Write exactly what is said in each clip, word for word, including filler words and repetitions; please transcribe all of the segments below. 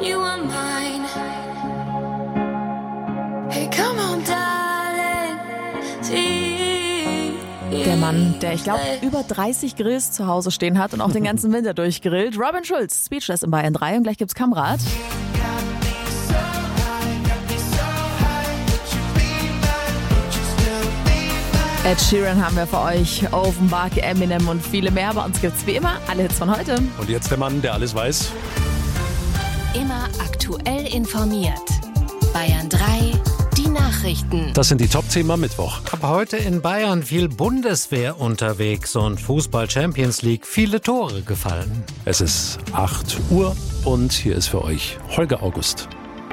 you are mine. Hey, come on, darling. See. Der Mann, der, ich glaube, über dreißig Grills zu Hause stehen hat und auch den ganzen Winter durchgrillt. Robin Schulz, Speechless in Bayern drei und gleich gibt's Kamerad. Ed Sheeran haben wir für euch, Offenbach, Eminem und viele mehr. Bei uns gibt's wie immer alle Hits von heute. Und jetzt der Mann, der alles weiß. Immer aktuell informiert. Bayern drei, die Nachrichten. Das sind die Top-Themen am Mittwoch. Ab heute in Bayern viel Bundeswehr unterwegs und Fußball-Champions League viele Tore gefallen. Es ist acht Uhr und hier ist für euch Holger August.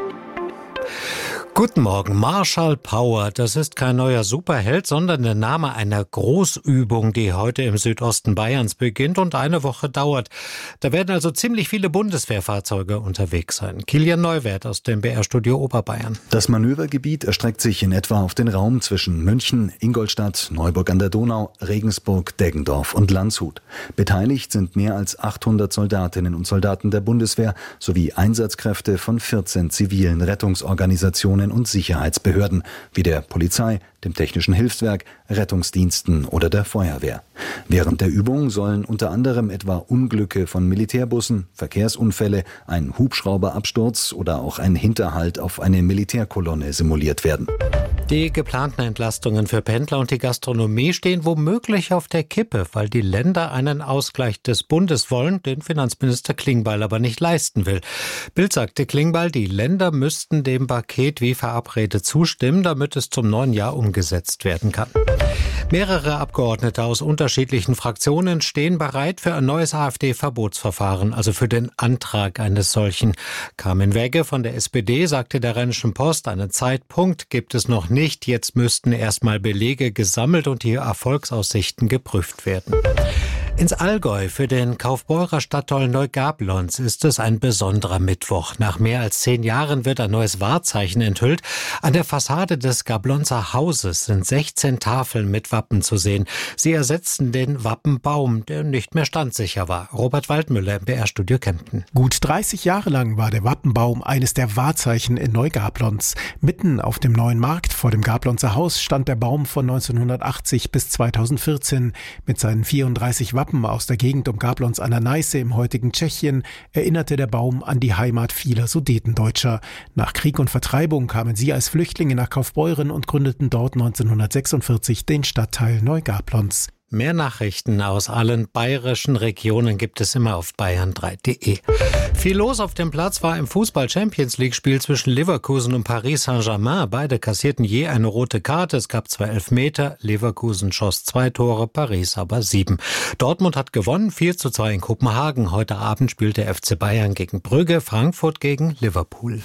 Guten Morgen, Marshall Power. Das ist kein neuer Superheld, sondern der Name einer Großübung, die heute im Südosten Bayerns beginnt und eine Woche dauert. Da werden also ziemlich viele Bundeswehrfahrzeuge unterwegs sein. Kilian Neuwert aus dem B R-Studio Oberbayern. Das Manövergebiet erstreckt sich in etwa auf den Raum zwischen München, Ingolstadt, Neuburg an der Donau, Regensburg, Deggendorf und Landshut. Beteiligt sind mehr als achthundert Soldatinnen und Soldaten der Bundeswehr sowie Einsatzkräfte von vierzehn zivilen Rettungsorganisationen und Sicherheitsbehörden, wie der Polizei, dem Technischen Hilfswerk, Rettungsdiensten oder der Feuerwehr. Während der Übung sollen unter anderem etwa Unglücke von Militärbussen, Verkehrsunfälle, ein Hubschrauberabsturz oder auch ein Hinterhalt auf eine Militärkolonne simuliert werden. Die geplanten Entlastungen für Pendler und die Gastronomie stehen womöglich auf der Kippe, weil die Länder einen Ausgleich des Bundes wollen, den Finanzminister Klingbeil aber nicht leisten will. Bild sagte Klingbeil, die Länder müssten dem Paket wie verabredet zustimmen, damit es zum neuen Jahr umgesetzt werden kann. Mehrere Abgeordnete aus unterschiedlichen Fraktionen stehen bereit für ein neues AfD-Verbotsverfahren, also für den Antrag eines solchen. Carmen Wegge von der S P D sagte der Rheinischen Post, einen Zeitpunkt gibt es noch nicht. Jetzt müssten erstmal Belege gesammelt und die Erfolgsaussichten geprüft werden. Ins Allgäu für den Kaufbeurer Stadtteil Neugablonz ist es ein besonderer Mittwoch. Nach mehr als zehn Jahren wird ein neues Wahrzeichen enthüllt. An der Fassade des Gablonzer Hauses sind sechzehn Tafeln mit Wappen zu sehen. Sie ersetzten den Wappenbaum, der nicht mehr standsicher war. Robert Waldmüller im B R-Studio Kempten. Gut dreißig Jahre lang war der Wappenbaum eines der Wahrzeichen in Neugablonz. Mitten auf dem neuen Markt vor dem Gablonzer Haus stand der Baum von neunzehnhundertachtzig bis zweitausendvierzehn. Mit seinen vierunddreißig Wappen aus der Gegend um Gablonz an der Neiße im heutigen Tschechien erinnerte der Baum an die Heimat vieler Sudetendeutscher. Nach Krieg und Vertreibung kamen sie als Flüchtlinge nach Kaufbeuren und gründeten dort neunzehnhundertsechsundvierzig den Stadtteil Neugablonz. Mehr Nachrichten aus allen bayerischen Regionen gibt es immer auf bayern drei punkt de. Viel los auf dem Platz war im Fußball-Champions-League-Spiel zwischen Leverkusen und Paris Saint-Germain. Beide kassierten je eine rote Karte. Es gab zwei Elfmeter. Leverkusen schoss zwei Tore, Paris aber sieben. Dortmund hat gewonnen, vier zu zwei in Kopenhagen. Heute Abend spielt der F C Bayern gegen Brügge, Frankfurt gegen Liverpool.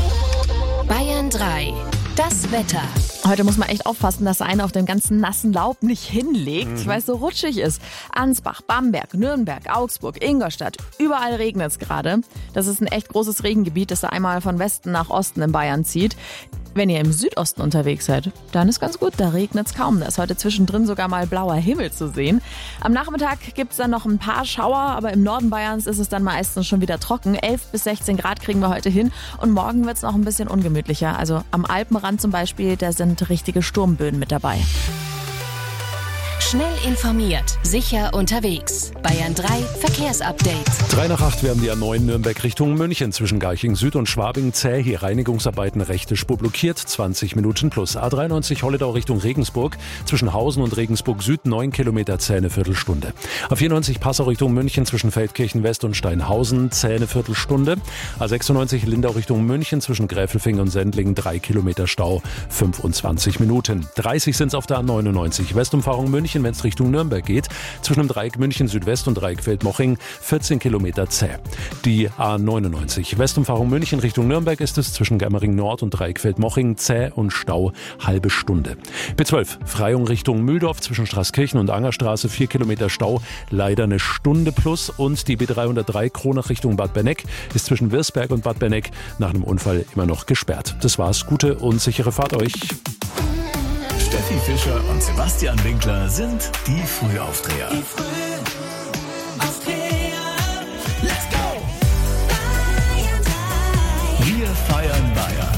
Bayern drei. Das Wetter. Heute muss man echt aufpassen, dass einer auf dem ganzen nassen Laub nicht hinlegt, mhm. weil es so rutschig ist. Ansbach, Bamberg, Nürnberg, Augsburg, Ingolstadt, überall regnet es gerade. Das ist ein echt großes Regengebiet, das da einmal von Westen nach Osten in Bayern zieht. Wenn ihr im Südosten unterwegs seid, dann ist ganz gut, da regnet es kaum. Da ist heute zwischendrin sogar mal blauer Himmel zu sehen. Am Nachmittag gibt es dann noch ein paar Schauer, aber im Norden Bayerns ist es dann meistens schon wieder trocken. elf bis sechzehn Grad kriegen wir heute hin und morgen wird es noch ein bisschen ungemütlicher. Also am Alpenrand zum Beispiel, da sind richtige Sturmböen mit dabei. Schnell informiert, sicher unterwegs. Bayern drei Verkehrsupdate. drei nach acht werden die A neun Nürnberg Richtung München zwischen Garching Süd und Schwabing zäh. Hier Reinigungsarbeiten, rechte Spur blockiert, zwanzig Minuten plus. A dreiundneunzig Holledau Richtung Regensburg zwischen Hausen und Regensburg Süd neun Kilometer zäh eine Viertelstunde. A vierundneunzig Passau Richtung München zwischen Feldkirchen West und Steinhausen zäh eine Viertelstunde. A sechsundneunzig Lindau Richtung München zwischen Gräfelfing und Sendling drei Kilometer Stau, fünfundzwanzig Minuten. dreißig sind es auf der A neunundneunzig Westumfahrung München, wenn es Richtung Nürnberg geht, zwischen dem Dreieck München Südwest und Dreieck Feldmoching vierzehn Kilometer zäh. Die A neunundneunzig Westumfahrung München Richtung Nürnberg ist es zwischen Germering Nord und Dreieck Feldmoching zäh und Stau halbe Stunde. B zwölf Freyung Richtung Mühldorf zwischen Straßkirchen und Angerstraße vier Kilometer Stau, leider eine Stunde plus. Und die B dreihundertdrei Kronach Richtung Bad Benneck ist zwischen Wirsberg und Bad Benneck nach einem Unfall immer noch gesperrt. Das war's, gute und sichere Fahrt euch. Steffi Fischer und Sebastian Winkler sind die Frühaufdreher. Die Frühaufdreher. Let's go! Bayern drei.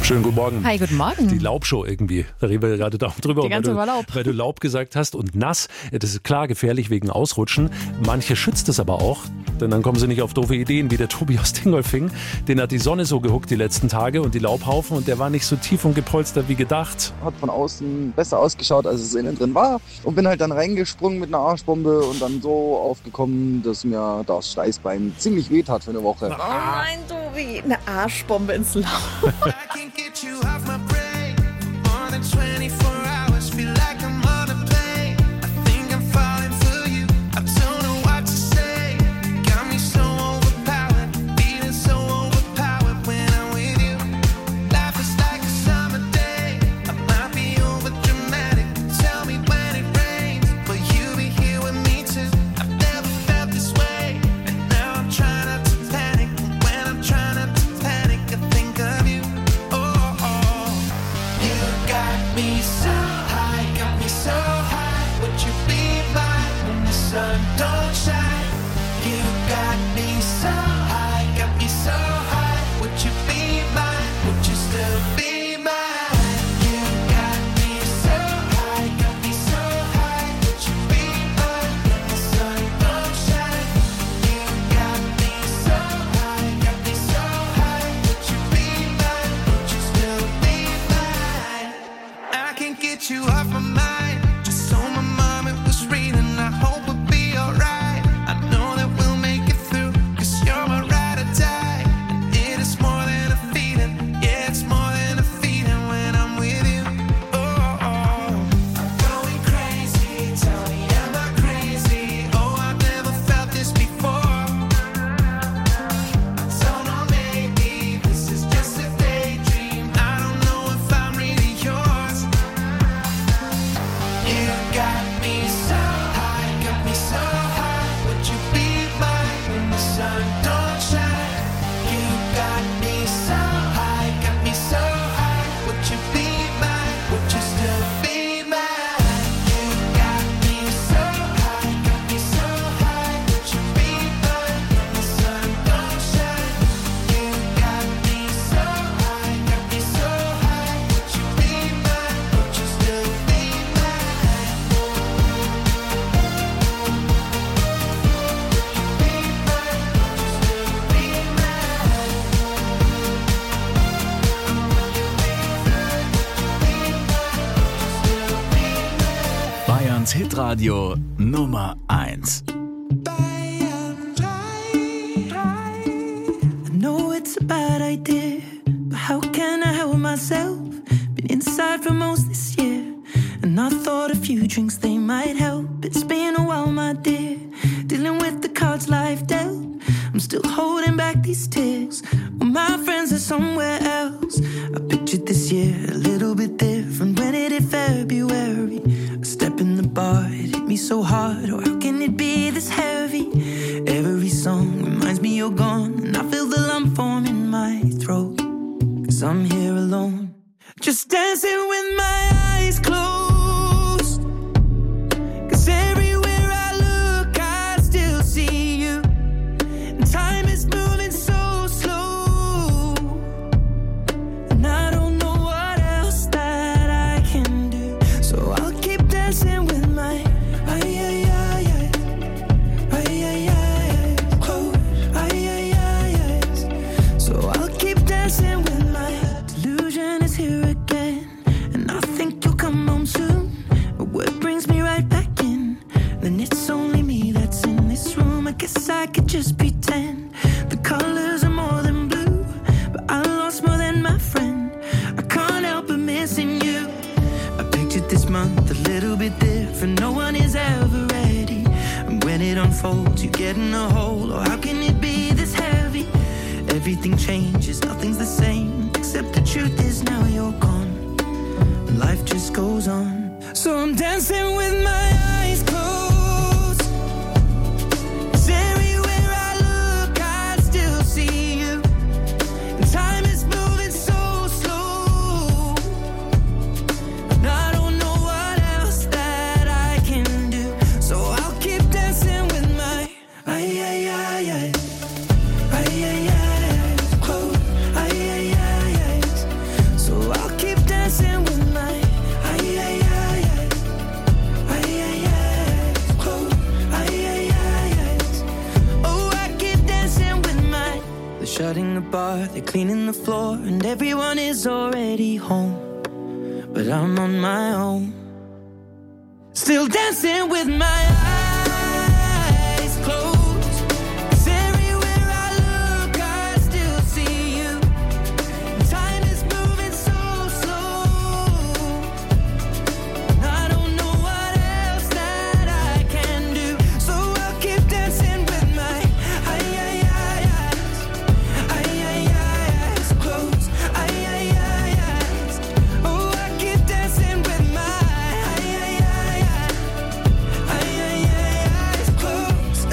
Schönen guten Morgen. Hi, guten Morgen. Die Laubshow irgendwie, da reden wir gerade drüber. Die ganze weil, du, Laub. weil du Laub gesagt hast und nass, das ist klar gefährlich wegen Ausrutschen. Manche schützt es aber auch, denn dann kommen sie nicht auf doofe Ideen, wie der Tobi aus Dingolfing. Den hat die Sonne so gehuckt die letzten Tage und die Laubhaufen und der war nicht so tief und gepolstert wie gedacht. Hat von außen besser ausgeschaut, als es innen drin war und bin halt dann reingesprungen mit einer Arschbombe und dann so aufgekommen, dass mir das Steißbein ziemlich weht hat für eine Woche. Oh nein, Tobi, eine Arschbombe ins Laub. Hitradio Nummer eins. I know it's a bad idea, but how can I help myself? Been inside for most this year, and I thought a few drinks they might help. It's been a while, my dear, dealing with the cards life dealt. I'm still holding back these tears, well, my friends are somewhere else. I pictured this year a little bit different when it hit February. A step in the bar, it hit me so hard, or how can it be this heavy? Every song reminds me you're gone, and I feel the lump form in my throat, 'cause I'm here alone, just dancing with my eyes closed. 'Cause everywhere I look, I still see you, and time is moving so slow, and I don't know what else that I can do, so I'll keep dancing with my ay, ay, ay, ay, ay, ay, ay, close, ay, ay, ay, ay. So I'll keep dancing with my delusion is here again, and I think you'll come home soon. But what brings me right back in? Then it's only me that's in this room. I guess I could just pretend the colors are more than blue, but I lost more than my friend. I can't help but missing you. I pictured this month a little bit different. No one is ever ready, and when it unfolds, you get in a hole. Or how can it be this heavy? Everything changes, nothing's the same, except the truth is now you're gone, and life just goes on. So I'm dancing with my eyes closed, 'cause everywhere I look, I still see you, and time is moving so slow, and I don't know what else that I can do, so I'll keep dancing with my ay, ay, ay, ay, ay, ay, ay, close, ay, ay, ay, ay. So they're cleaning the floor, and everyone is already home. But I'm on my own, still dancing with my eyes closed. 'Cause everywhere I look, I still see you. Time is moving so slow. I don't know what else that I can do, so I'll keep dancing with my eyes, eyes closed. Eyes, oh, I keep dancing with my eyes closed.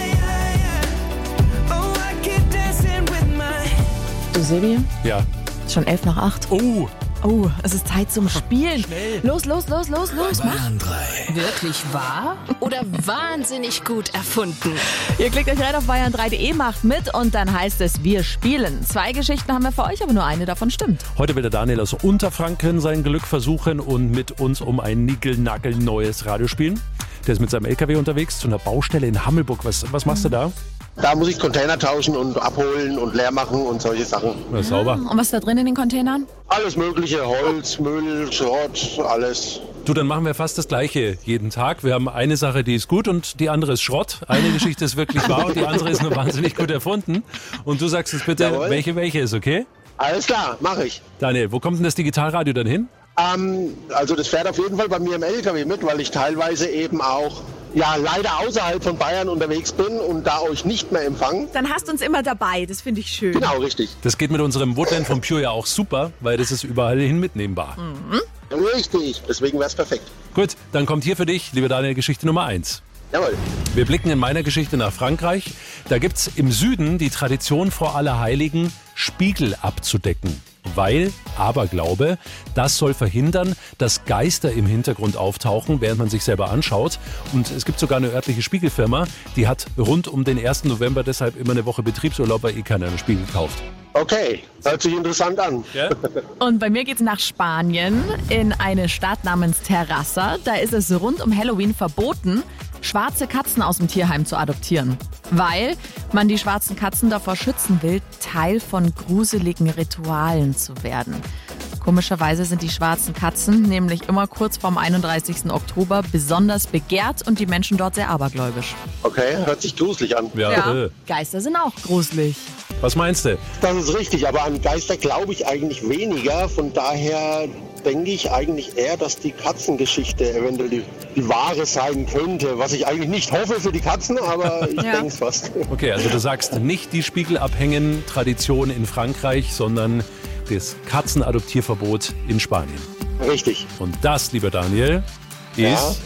Oh, I keep dancing with my. Du, Sebi? Ja. Schon elf nach acht. Oh. Oh, es ist Zeit zum Spielen. Schnell. Los, los, los, los, los. Mach. Bayern drei. Wirklich wahr oder wahnsinnig gut erfunden? Ihr klickt euch rein auf bayern drei punkt de, macht mit und dann heißt es, wir spielen. Zwei Geschichten haben wir für euch, aber nur eine davon stimmt. Heute will der Daniel aus Unterfranken sein Glück versuchen und mit uns um ein nickel-nagel-neues Radio spielen. Der ist mit seinem L K W unterwegs zu einer Baustelle in Hammelburg. Was, was machst du da? Da muss ich Container tauschen und abholen und leer machen und solche Sachen. Na, sauber. Und was ist da drin in den Containern? Alles mögliche, Holz, Müll, Schrott, alles. Du, dann machen wir fast das Gleiche jeden Tag. Wir haben eine Sache, die ist gut und die andere ist Schrott. Eine Geschichte ist wirklich wahr und die andere ist nur wahnsinnig gut erfunden. Und du sagst jetzt bitte, Jawohl. welche welche ist, okay? Alles klar, mache ich. Daniel, wo kommt denn das Digitalradio dann hin? Ähm, also das fährt auf jeden Fall bei mir im L K W mit, weil ich teilweise eben auch ja leider außerhalb von Bayern unterwegs bin und da euch nicht mehr empfange. Dann hast du uns immer dabei, das finde ich schön. Genau, richtig. Das geht mit unserem Woodland von Pure ja auch super, weil das ist überall hin mitnehmbar. Mhm. Richtig, deswegen wäre es perfekt. Gut, dann kommt hier für dich, lieber Daniel, Geschichte Nummer eins. Jawohl. Wir blicken in meiner Geschichte nach Frankreich. Da gibt's im Süden die Tradition vor Allerheiligen, Spiegel abzudecken. Weil, Aberglaube, das soll verhindern, dass Geister im Hintergrund auftauchen, während man sich selber anschaut. Und es gibt sogar eine örtliche Spiegelfirma, die hat rund um den ersten November deshalb immer eine Woche Betriebsurlaub, weil eh keiner einen Spiegel kauft. Okay, hört sich interessant an. Ja? Und bei mir geht's nach Spanien in eine Stadt namens Terrassa. Da ist es rund um Halloween verboten, schwarze Katzen aus dem Tierheim zu adoptieren. Weil man die schwarzen Katzen davor schützen will, Teil von gruseligen Ritualen zu werden. Komischerweise sind die schwarzen Katzen nämlich immer kurz vorm einunddreißigsten Oktober besonders begehrt und die Menschen dort sehr abergläubisch. Okay, hört sich gruselig an. Ja, Ja, Äh. Geister sind auch gruselig. Was meinst du? Das ist richtig, aber an Geister glaube ich eigentlich weniger. Von daher denke ich eigentlich eher, dass die Katzengeschichte eventuell die, die wahre sein könnte. Was ich eigentlich nicht hoffe für die Katzen, aber ich Ja. denke es fast. Okay, also du sagst nicht die Spiegelabhängen-Tradition in Frankreich, sondern das Katzenadoptierverbot in Spanien. Richtig. Und das, lieber Daniel, ist Ja.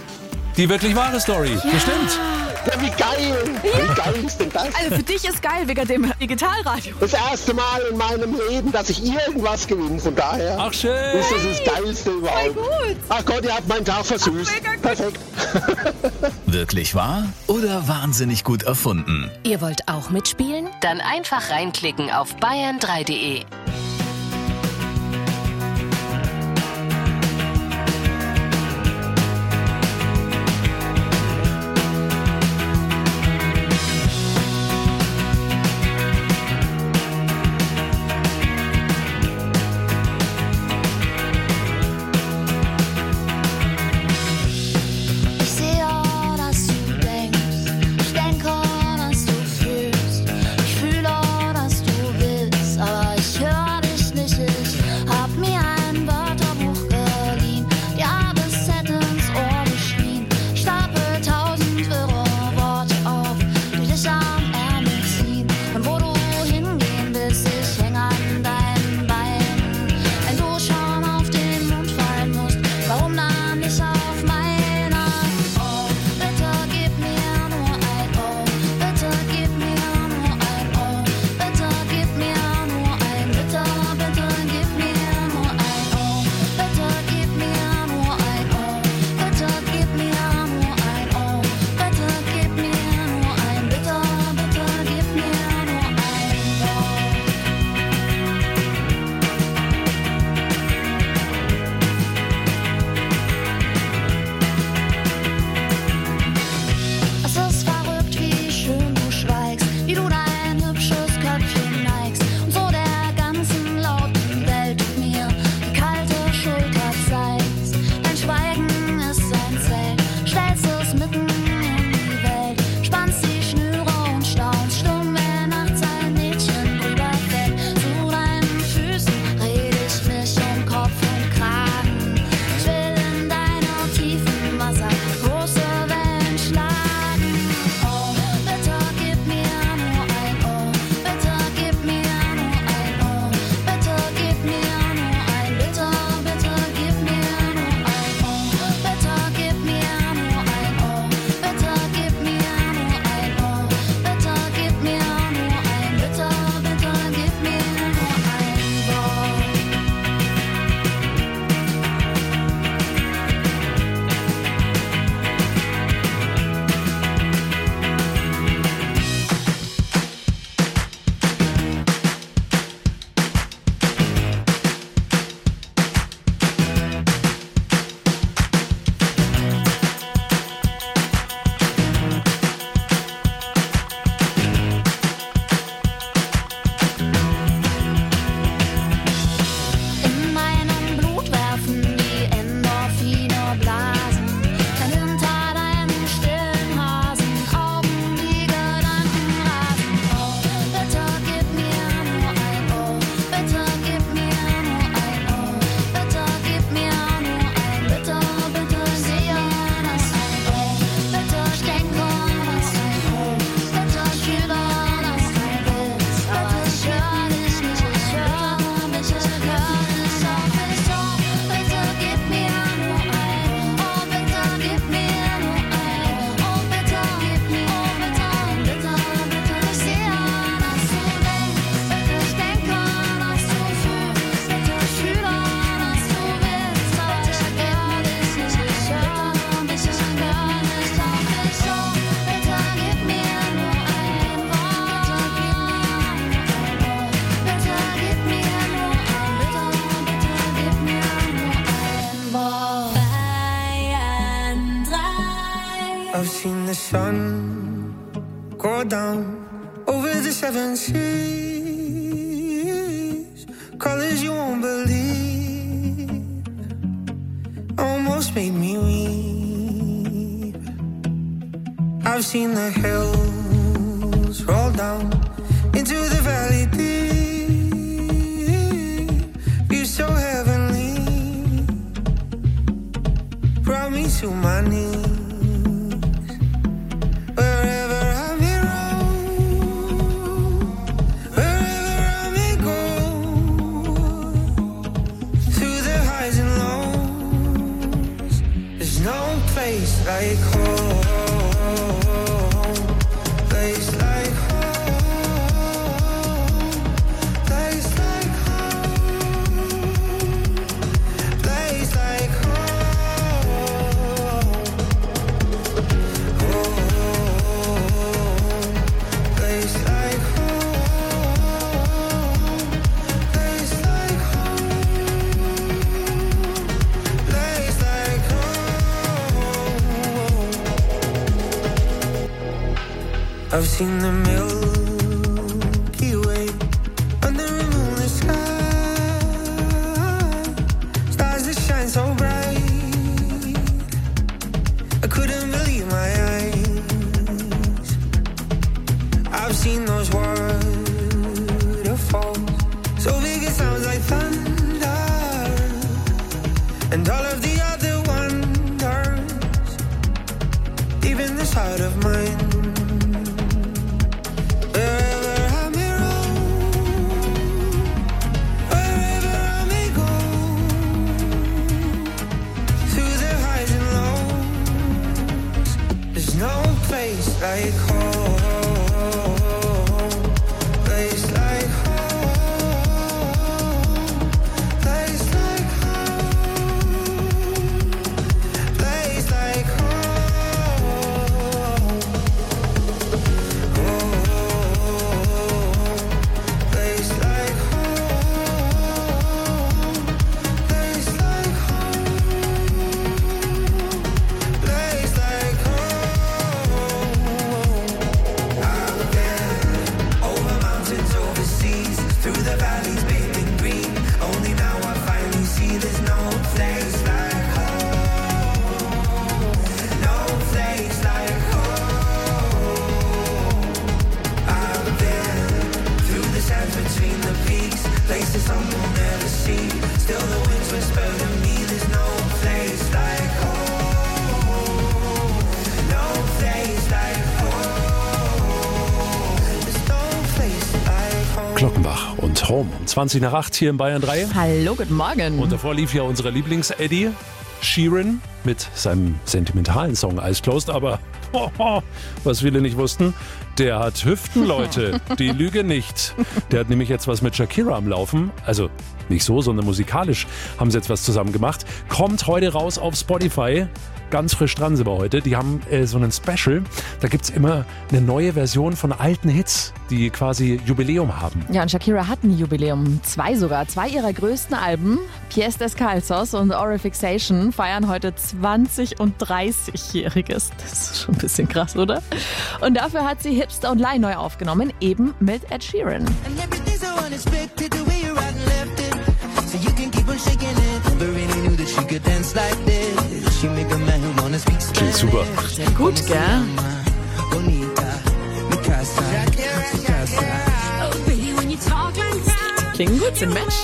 die wirklich wahre Story. Bestimmt. Ja, wie geil! Wie geil ist denn das? Also für dich ist geil wegen dem Digitalradio. Das erste Mal in meinem Leben, dass ich irgendwas gewinne. Von daher Ach, schön. ist das das Geilste überhaupt. gut. Ach Gott, ihr habt meinen Tag versüßt. Perfekt. Wirklich wahr oder wahnsinnig gut erfunden? Ihr wollt auch mitspielen? Dann einfach reinklicken auf bayern drei punkt de. Ich sehe, dass du denkst. Ich denke, dass du fühlst. Ich fühle, dass du willst. Aber ich höre sun go down over the seven seas, colors you won't believe, almost made me weep. I've seen the hills roll down into the valley deep, view so heavenly, brought me to my knees. Like home, place like home, place like home, place like home, home, place like home, place like home, place like home. I've seen the Milky Way under a moonless sky, stars that shine so bright, I couldn't believe my eyes. I've seen those waterfalls, so big it sounds like thunder, and all of the other wonders, even this heart of mine. Like home, place like home, place like home, place like home, oh, place like home, place like home, place like home. Through the valleys bathed in green, only now I finally see there's no place like home, no place like home. I've been through the sands between the peaks, places some will never see, still the winds whisper to me there's no place like home, no place like home, there's no place like home. Glockenbach und Home. zwanzig nach acht hier in Bayern drei. Hallo, guten Morgen. Und davor lief ja unser Lieblings-Eddie Sheeran mit seinem sentimentalen Song Eyes Closed. Aber oh, oh, was viele nicht wussten, der hat Hüften, Leute. Die Lüge nicht. Der hat nämlich jetzt was mit Shakira am Laufen. Also nicht so, sondern musikalisch haben sie jetzt was zusammen gemacht. Kommt heute raus auf Spotify. Ganz frisch dran sind wir heute. Die haben äh, so einen Special. Da gibt es immer eine neue Version von alten Hits, die quasi Jubiläum haben. Ja, und Shakira hat ein Jubiläum. Zwei sogar. Zwei ihrer größten Alben, Pies Descalzos und Orifixation, feiern heute zwanzig- und dreißigjähriges. Das ist schon ein bisschen krass, oder? Und dafür hat sie Hipster und Lie neu aufgenommen, eben mit Ed Sheeran. Klingt super. Sehr gut, gell? Klingt gut, sind Match.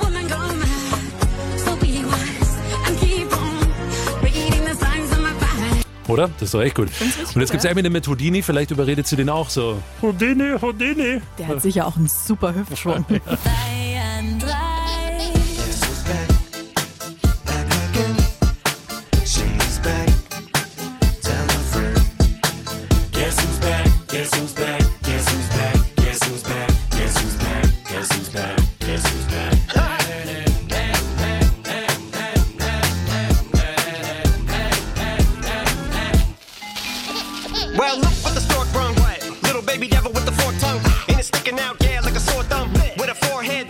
Oder? Das ist doch echt gut. Und jetzt gibt es Eminem mit Houdini, vielleicht überredet sie den auch so. Houdini, Houdini. Der hat sicher auch einen super Hüftschwung. Well, look what the stork brung. What? Little baby devil with the forked tongue. And it's sticking out, yeah, like a sore thumb. With a forehead.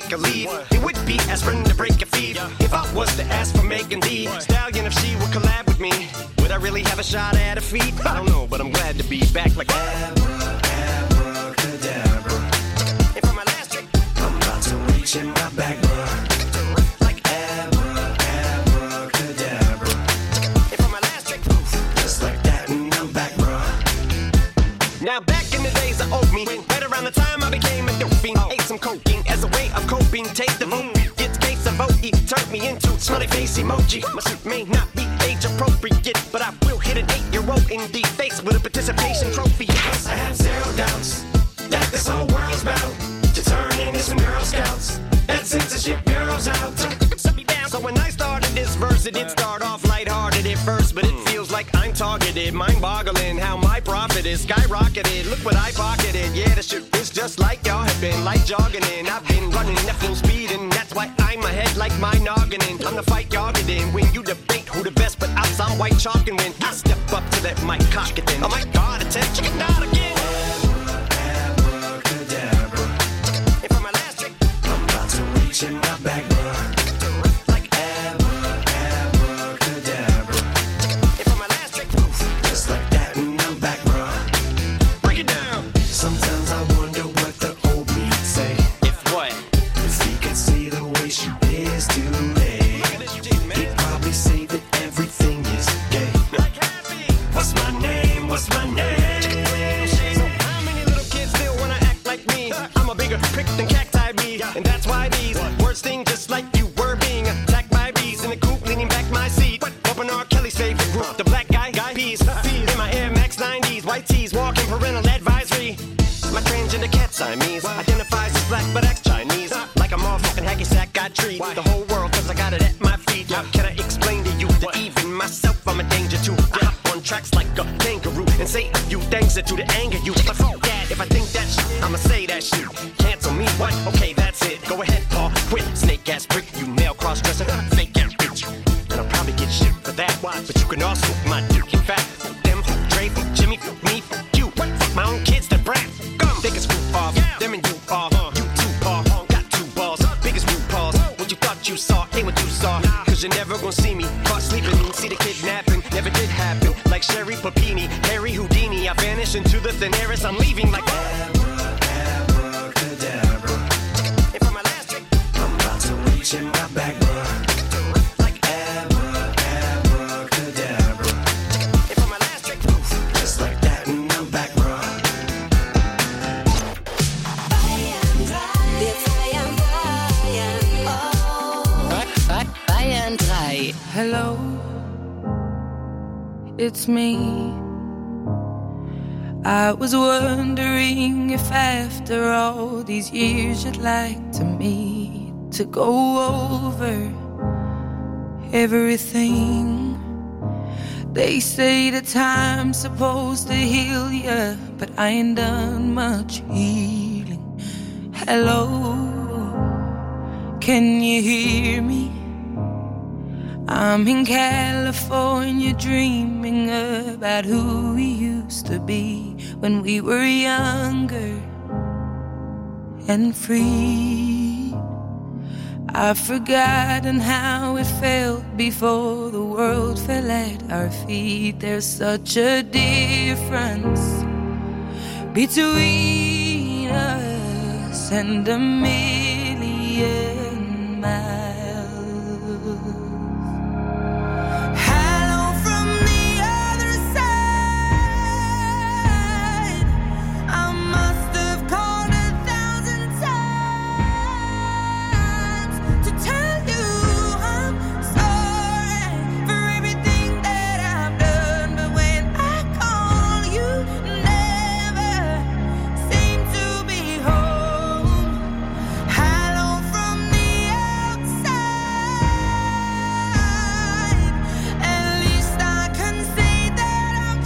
take a lead. It would be aspirin to break a feed. If I was to ask for Megan Thee Stallion, if she would collab with me, would I really have a shot at a feat? I don't know, but I'm glad to be back like Abra, abracadabra. And for my last trick, I'm about to reach in my back, bruh. Like Abra, abracadabra. And for my last trick, just like that, and I'm back, bruh. Now back in the days of old me, right around the time I became a dope fiend, ate some cocaine as a way of coping. Take the moon, get case of O E, turned me into smiley face emoji. My suit may not be age appropriate, but I will hit an eight-year-old in the face with a participation trophy. Yes, I have zero doubts that this whole world's bound to turn into some Girl Scouts. That censorship bureau's out. So when I started this verse, it did start off lighthearted at first, but it feels like I'm targeted. Mind-boggling how my profit is skyrocketed. Look what I pocketed. Yeah, the shit is just like y'all have been, like jogging in. I've been running at full speed, and that's why I'm ahead like my noggin in. I'm the fight y'all get in when you debate who the best, but I'm some white chalk, and when I step up to that mic, cock it then. Oh my God, attempt chicken out again. Abracadabra. And for my last trick, I'm about to reach in my back, bruh. And that's why these words sting just like you were being attacked by bees in the coop, leaning back my seat. Open R. Kelly's favorite group, the Black Guy Guy Peas. In my Air Max nineties, white tees, walking parental advisory. My transgender cat Siamese identifies as black but acts Chinese. Like a motherfucking hacky sack, I treat the whole world cause I got it at my feet. How can I explain to you that even myself I'm a danger to? I hop on tracks like a kangaroo and say a few things that do to anger you. But fuck that, if I think that shit, I'ma say that shit. Cancel me, what? Okay, that's it. Go ahead, Paul, quit. Snake ass prick, you male cross-dresser, fake ass bitch. And I'll probably get shit for that. But you can also my dick. In fact, them, Dre, Jimmy, me, you. Fuck my own kids, that brat. Gum, biggest group off. Them and you are. You two are. Got two balls. Biggest group balls. What you thought you saw ain't what you saw. Cause you're never gonna see me caught sleeping. See the kidnapping, never did happen. Like Sherry Papini, Harry Houdini. I vanish into the thin air as I'm leaving like in my back, bruh. Like Abra, abracadabra. And for my last trick, just like that, and I'm back, bruh. Bayern drei. Hello, it's me. I was wondering if after all these years you'd like to meet to go over everything. They say the time's supposed to heal ya, but I ain't done much healing. Hello, can you hear me? I'm in California dreaming about who we used to be when we were younger and free. I've forgotten how it felt before the world fell at our feet. There's such a difference between us and a million miles. Hello from the other side. I must have called a thousand times to tell you I'm sorry for everything that I've done. But when I call, you never seem to be home. Hello from the outside. At least I can say that I've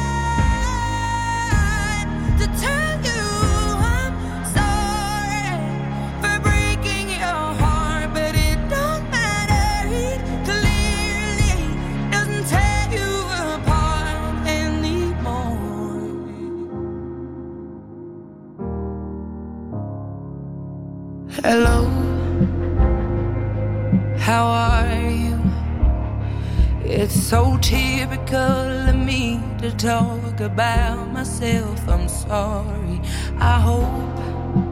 tried to tell you I'm sorry for breaking your heart. But it don't matter, it clearly doesn't tear you apart anymore. Hello. how are you? It's so typical of me to talk about myself. I'm sorry. I hope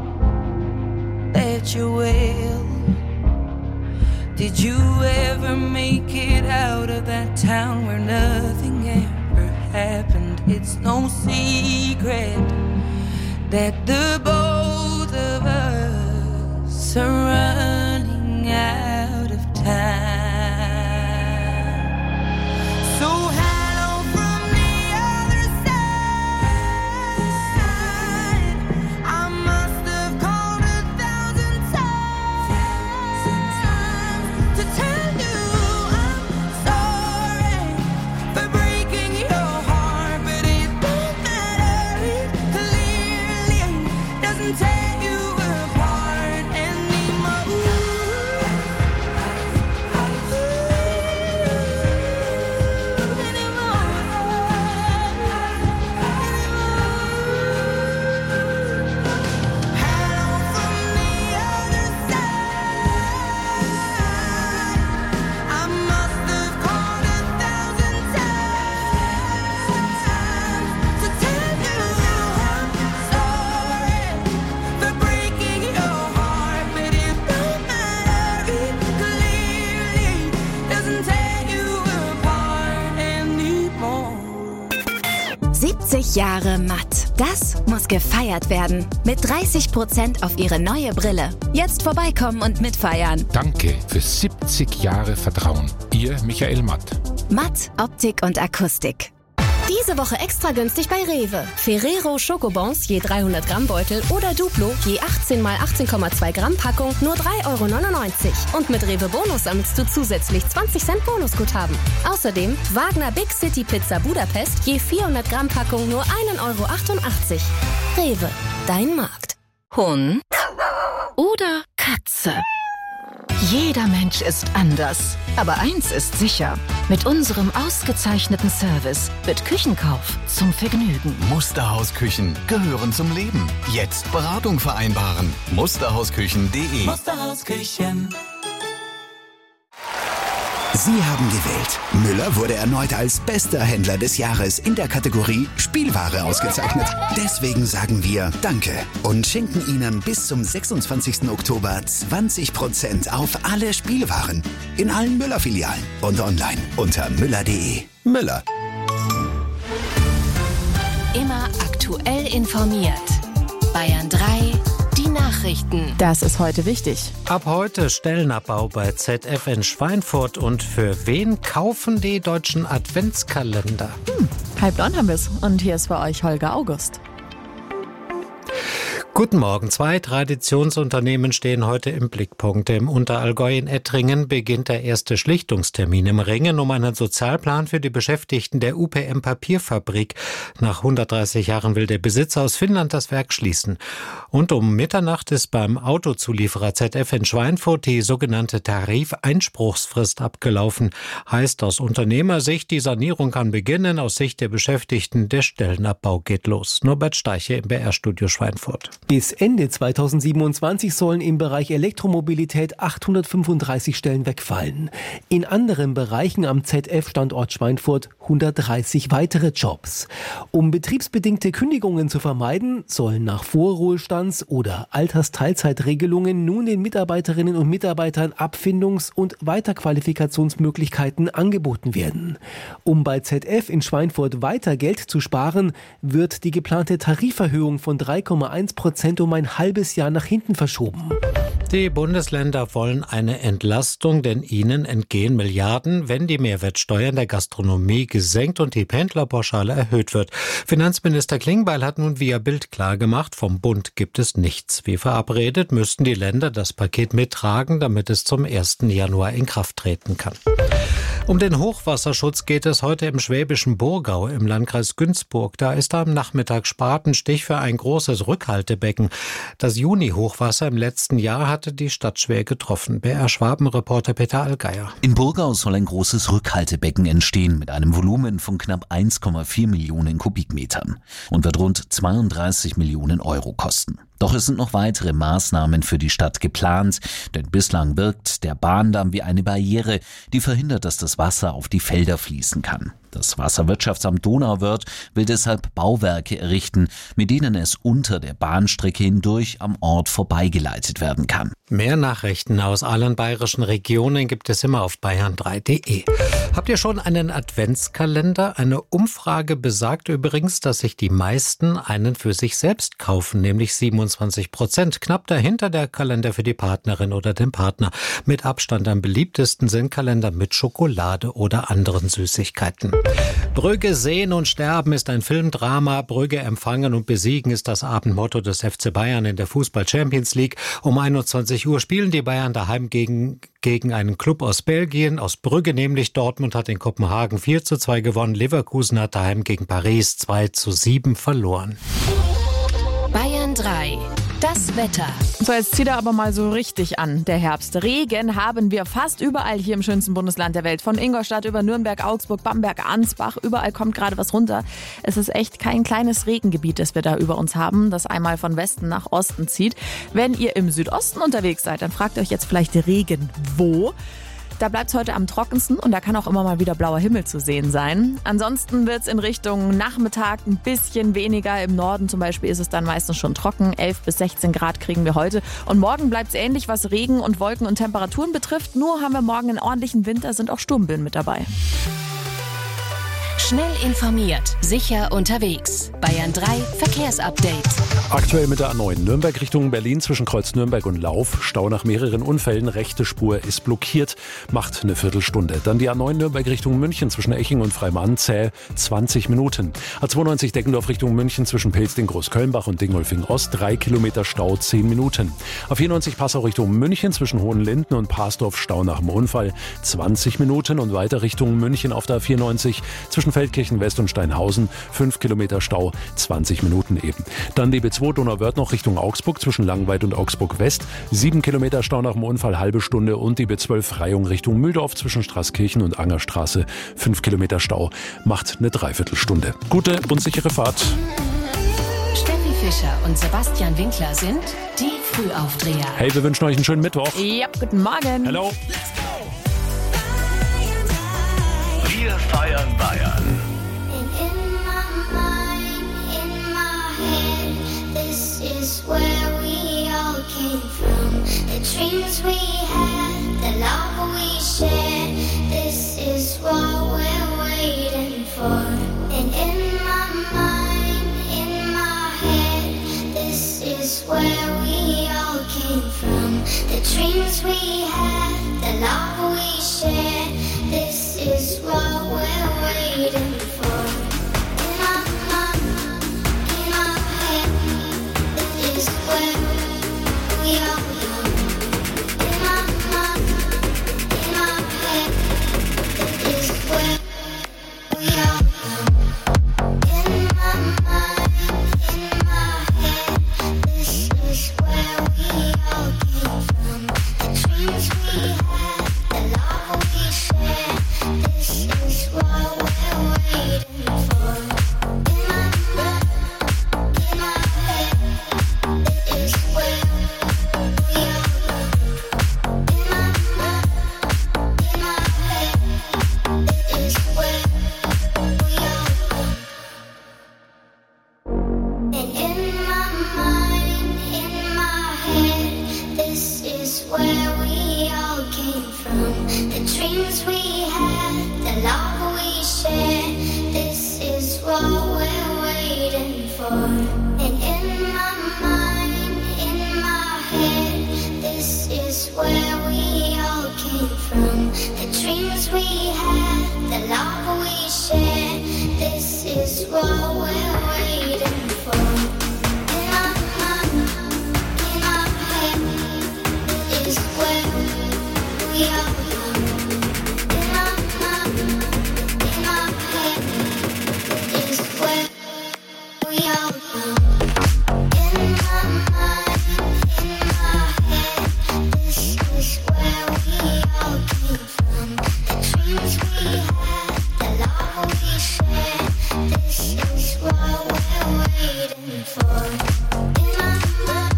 that you're well. Did you ever make it out of that town where nothing ever happened? It's no secret that the both of us are running out of time. So hello from the other side. I must have called a thousand times to tell you I'm sorry for breaking your heart, but it don't matter. It clearly doesn't tear you apart anymore. siebzig Jahre matt. Das muss gefeiert werden. Mit dreißig Prozent auf Ihre neue Brille. Jetzt vorbeikommen und mitfeiern. Danke für siebzig Jahre Vertrauen. Ihr Michael Matt. Matt, Optik und Akustik. Diese Woche extra günstig bei Rewe. Ferrero Schokobons je dreihundert Gramm Beutel oder Duplo je achtzehn mal achtzehn Komma zwei Gramm Packung nur drei Euro neunundneunzig. Und mit Rewe Bonus sammelst du zusätzlich zwanzig Cent Bonusguthaben. Außerdem Wagner Big City Pizza Budapest je vierhundert Gramm Packung nur ein Euro achtundachtzig. Rewe, dein Markt. Hund oder Katze? Jeder Mensch ist anders. Aber eins ist sicher. Mit unserem ausgezeichneten Service wird Küchenkauf zum Vergnügen. Musterhausküchen gehören zum Leben. Jetzt Beratung vereinbaren. musterhausküchen punkt de. Musterhausküchen. Sie haben gewählt. Müller wurde erneut als bester Händler des Jahres in der Kategorie Spielware ausgezeichnet. Deswegen sagen wir Danke und schenken Ihnen bis zum sechsundzwanzigsten Oktober zwanzig Prozent auf alle Spielwaren in allen Müller-Filialen und online unter müller punkt de. Müller. Immer aktuell informiert. Bayern drei. Die Nachrichten. Das ist heute wichtig. Ab heute Stellenabbau bei Z F in Schweinfurt. Und für wen kaufen die deutschen Adventskalender? Hm, halb neun haben wir es. Und hier ist für euch Holger August. Guten Morgen. Zwei Traditionsunternehmen stehen heute im Blickpunkt. Im Unterallgäu in Ettringen beginnt der erste Schlichtungstermin im Ringen um einen Sozialplan für die Beschäftigten der U P M Papierfabrik. Nach hundertdreißig Jahren will der Besitzer aus Finnland das Werk schließen. Und um Mitternacht ist beim Autozulieferer Z F in Schweinfurt die sogenannte Tarifeinspruchsfrist abgelaufen. Heißt aus Unternehmersicht, die Sanierung kann beginnen. Aus Sicht der Beschäftigten, der Stellenabbau geht los. Norbert Steiche im B R-Studio Schweinfurt. Bis Ende zweitausendsiebenundzwanzig sollen im Bereich Elektromobilität achthundertfünfunddreißig Stellen wegfallen. In anderen Bereichen am Z F-Standort Schweinfurt hundertdreißig weitere Jobs. Um betriebsbedingte Kündigungen zu vermeiden, sollen nach Vorruhestands- oder Altersteilzeitregelungen nun den Mitarbeiterinnen und Mitarbeitern Abfindungs- und Weiterqualifikationsmöglichkeiten angeboten werden. Um bei Z F in Schweinfurt weiter Geld zu sparen, wird die geplante Tariferhöhung von drei Komma eins Prozent um ein halbes Jahr nach hinten verschoben. Die Bundesländer wollen eine Entlastung, denn ihnen entgehen Milliarden, wenn die Mehrwertsteuer in der Gastronomie gesenkt und die Pendlerpauschale erhöht wird. Finanzminister Klingbeil hat nun via Bild klargemacht, vom Bund gibt es nichts. Wie verabredet müssten die Länder das Paket mittragen, damit es zum ersten Januar in Kraft treten kann. Um den Hochwasserschutz geht es heute im schwäbischen Burgau im Landkreis Günzburg. Da ist am Nachmittag Spatenstich für ein großes Rückhaltebecken. Das Juni-Hochwasser im letzten Jahr hatte die Stadt schwer getroffen. B R-Schwaben-Reporter Peter Allgeier. In Burgau soll ein großes Rückhaltebecken entstehen mit einem Volumen von knapp eins Komma vier Millionen Kubikmetern und wird rund zweiunddreißig Millionen Euro kosten. Doch es sind noch weitere Maßnahmen für die Stadt geplant, denn bislang wirkt der Bahndamm wie eine Barriere, die verhindert, dass das Wasser auf die Felder fließen kann. Das Wasserwirtschaftsamt Donauwörth will deshalb Bauwerke errichten, mit denen es unter der Bahnstrecke hindurch am Ort vorbeigeleitet werden kann. Mehr Nachrichten aus allen bayerischen Regionen gibt es immer auf bayern drei punkt de. Habt ihr schon einen Adventskalender? Eine Umfrage besagt übrigens, dass sich die meisten einen für sich selbst kaufen, nämlich siebenundzwanzig Prozent. Knapp dahinter der Kalender für die Partnerin oder den Partner. Mit Abstand am beliebtesten sind Kalender mit Schokolade oder anderen Süßigkeiten. Brügge sehen und sterben ist ein Filmdrama. Brügge empfangen und besiegen ist das Abendmotto des F C Bayern in der Fußball-Champions League. Um einundzwanzig Uhr spielen die Bayern daheim gegen, gegen einen Club aus Belgien, aus Brügge nämlich. Dortmund hat in Kopenhagen vier zu zwei gewonnen. Leverkusen hat daheim gegen Paris zwei zu sieben verloren. Bayern drei. Das Wetter. So, jetzt zieht er aber mal so richtig an, der Herbst. Regen haben wir fast überall hier im schönsten Bundesland der Welt. Von Ingolstadt über Nürnberg, Augsburg, Bamberg, Ansbach. Überall kommt gerade was runter. Es ist echt kein kleines Regengebiet, das wir da über uns haben, das einmal von Westen nach Osten zieht. Wenn ihr im Südosten unterwegs seid, dann fragt euch jetzt vielleicht Regen wo? Da bleibt es heute am trockensten und da kann auch immer mal wieder blauer Himmel zu sehen sein. Ansonsten wird es in Richtung Nachmittag ein bisschen weniger. Im Norden zum Beispiel ist es dann meistens schon trocken. elf bis sechzehn Grad kriegen wir heute. Und morgen bleibt es ähnlich, was Regen und Wolken und Temperaturen betrifft. Nur haben wir morgen einen ordentlichen Winter, sind auch Sturmböen mit dabei. Schnell informiert, sicher unterwegs. Bayern drei Verkehrsupdate. Aktuell mit der A neun Nürnberg Richtung Berlin zwischen Kreuz Nürnberg und Lauf. Stau nach mehreren Unfällen. Rechte Spur ist blockiert. Macht eine Viertelstunde. Dann die A neun Nürnberg Richtung München zwischen Eching und Freimann. Zäh zwanzig Minuten. A zweiundneunzig Deggendorf Richtung München zwischen Pilzding, Großkölnbach und Dingolfing Ost. drei Kilometer Stau, zehn Minuten. A vierundneunzig Passau Richtung München zwischen Hohenlinden und Parsdorf. Stau nach dem Unfall. zwanzig Minuten. Und weiter Richtung München auf der A vierundneunzig zwischen Feldkirchen West und Steinhausen. fünf Kilometer Stau, zwanzig Minuten eben. Dann die B zwei Donauwörth noch Richtung Augsburg zwischen Langweid und Augsburg West. sieben Kilometer Stau nach dem Unfall, halbe Stunde. Und die B zwölf Freyung Richtung Mühldorf zwischen Straßkirchen und Angerstraße. fünf Kilometer Stau, macht eine Dreiviertelstunde. Gute und sichere Fahrt. Steffi Fischer und Sebastian Winkler sind die Frühaufdreher. Hey, wir wünschen euch einen schönen Mittwoch. Ja, guten Morgen. Hallo. Wir feiern Bayern. Where we all came from, the dreams we had, the love we shared. This is what we're waiting for. And in my mind, in my head, this is where we all came from. The dreams we had, the love we shared. This is what we're waiting for. In my mind, in my head, this is where we are. In my mind, in my head, this is where we are. In my mind, in my head, this is where we all came from. The dreams we had, the love we shared. This is what we're waiting for. In my mind, in my head, this is where we are. In my mind, in my head, this is where we are. And in my mind, in my head, this is where we all came from. The dreams we had, the love we shared. This is what we're waiting for. And in my mind, in my head, this is where we all came from. The dreams we had, the love we shared. This is what we're waiting for. In my mind, in my head, this is where we are. In my mind, in my head, this is where we are. In my mind, in my head, this is where we all came from. The dreams we had, the love we shared. This is what we're waiting for. In my mind.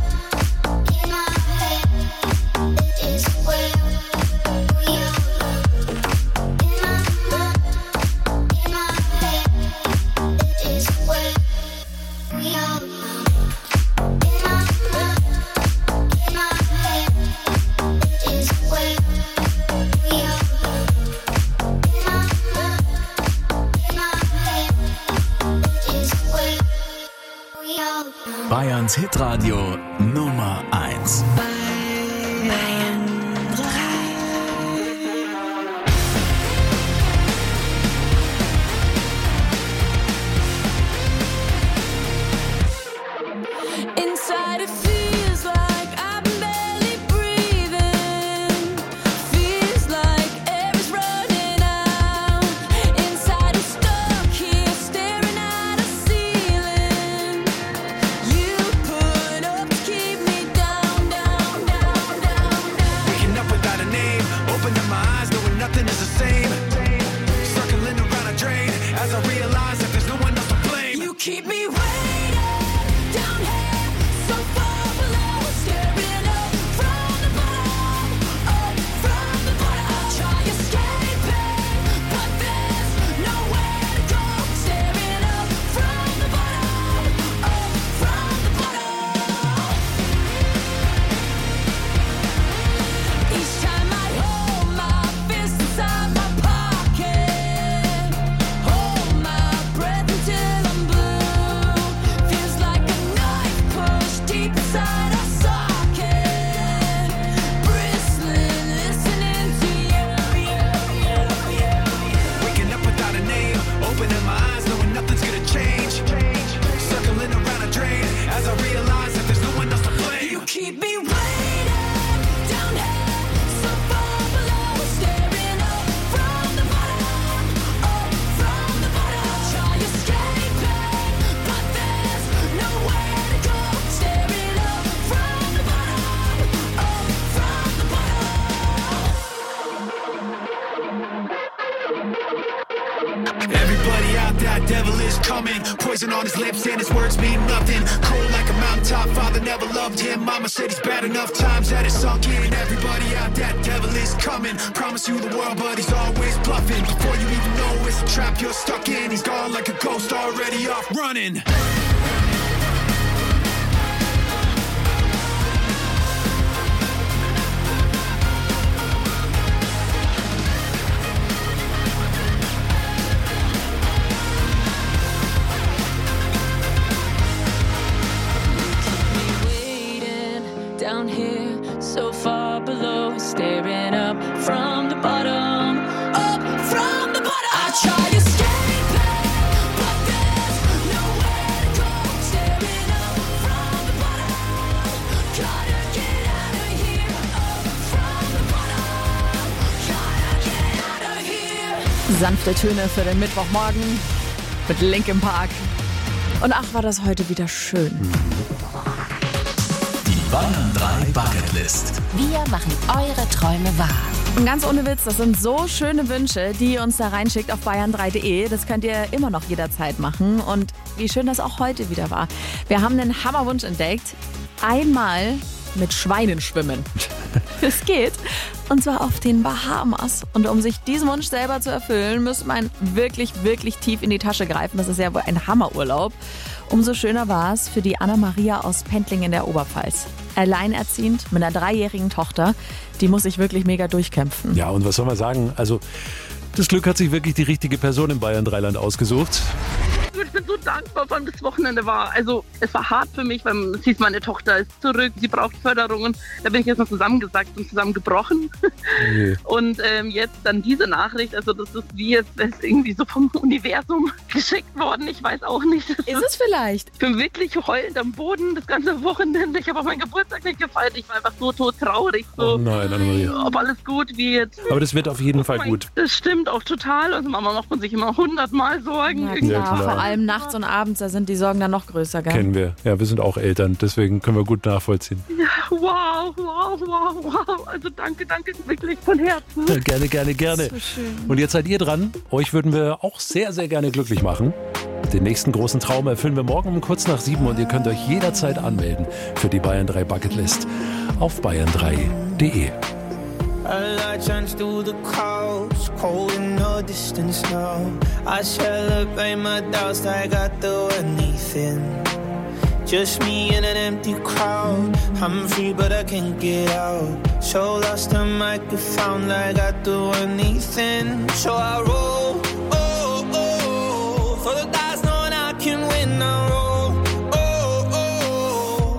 Kronens Hitradio Nummer eins. Poison on his lips and his words mean nothing. Cold like a mountaintop, father never loved him. Mama said he's bad enough times that it's sunk in. Everybody out, that devil is coming. Promise you the world, but he's always bluffing. Before you even know it's a trap you're stuck in. He's gone like a ghost, already off running. Down here, so far below, staring up from the bottom, up from the bottom. I try escaping, but there's nowhere to go. Staring up from the bottom, gotta get out of here. Up from the bottom, gotta get out of here. Sanfte Töne für den Mittwochmorgen mit Linkin Park. Und ach, war das heute wieder schön. Bayern drei Bucketlist. Wir machen eure Träume wahr. Und ganz ohne Witz, das sind so schöne Wünsche, die ihr uns da reinschickt auf bayern drei punkt de. Das könnt ihr immer noch jederzeit machen. Und wie schön das auch heute wieder war. Wir haben einen Hammerwunsch entdeckt. Einmal mit Schweinen schwimmen. Es geht. Und zwar auf den Bahamas. Und um sich diesen Wunsch selber zu erfüllen, müsste man wirklich, wirklich tief in die Tasche greifen. Das ist ja wohl ein Hammerurlaub. Umso schöner war es für die Anna-Maria aus Pendling in der Oberpfalz. Alleinerziehend mit einer dreijährigen Tochter. Die muss sich wirklich mega durchkämpfen. Ja, und was soll man sagen? Also, das Glück hat sich wirklich die richtige Person im Bayern Dreiland ausgesucht. Ich bin so dankbar, wann das Wochenende war. Also es war hart für mich, weil es hieß, meine Tochter ist zurück, sie braucht Förderung. Und da bin ich jetzt noch zusammengesackt und zusammengebrochen. Okay. Und ähm, jetzt dann diese Nachricht, also das ist wie jetzt das ist irgendwie so vom Universum geschickt worden. Ich weiß auch nicht. Ist es vielleicht? Ich bin wirklich heulend am Boden das ganze Wochenende. Ich habe auch meinen Geburtstag nicht gefeiert. Ich war einfach so todtraurig. So, oh nein, Anna-Maria. Ob alles gut wird. Aber das wird auf jeden Fall gut. Das stimmt auch total. Also Mama macht man sich immer hundertmal Sorgen. Ja, klar. Ja, klar. Vor allem nachts und abends, da sind die Sorgen dann noch größer, gell? Kennen wir. Ja, wir sind auch Eltern, deswegen können wir gut nachvollziehen. Ja, wow, wow, wow, wow. Also danke, danke, wirklich von Herzen. Ja, gerne, gerne, gerne. So schön. Und jetzt seid ihr dran. Euch würden wir auch sehr, sehr gerne glücklich machen. Den nächsten großen Traum erfüllen wir morgen um kurz nach sieben und ihr könnt euch jederzeit anmelden für die Bayern drei Bucketlist auf bayern drei punkt de. A light shines through the clouds, cold in the distance now. I celebrate my doubts like I do anything. Just me in an empty crowd. I'm free but I can't get out. So lost I might be found like I do anything. So I roll, oh, oh, for the dice knowing I can win. I roll, oh, oh,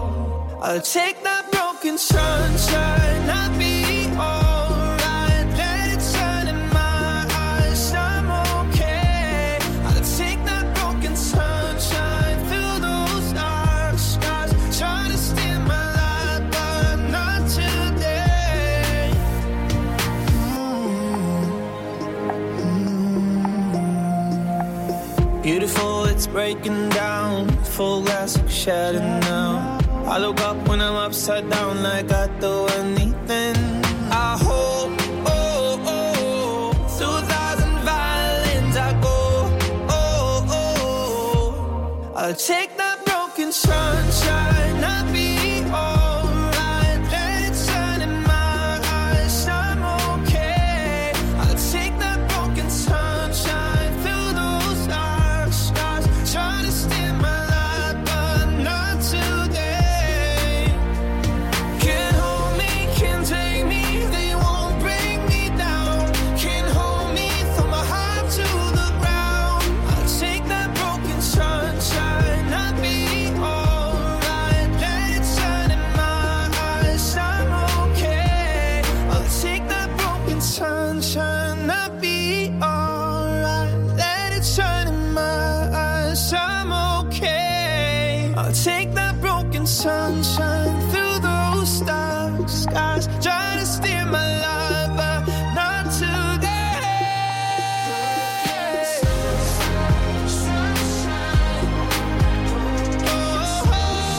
I'll take that broken sunshine, I'll be alright. Let it shine in my eyes, I'm okay. I'll take that broken sunshine, fill those dark skies. Try to steal my light, but not today. Mm-hmm. Beautiful, it's breaking down. Full glass shattered now. I look up when I'm upside down like I do anything. I hope, oh, oh, through thousand violins I go, oh, oh. I'll take that broken sunshine, I'll be alright. Let it shine in my eyes, I'm okay. I'll take that broken sunshine, fill those dark skies. Try to steal my light, but not today. Sunshine through those dark skies, try to steal my life, but not today. Oh,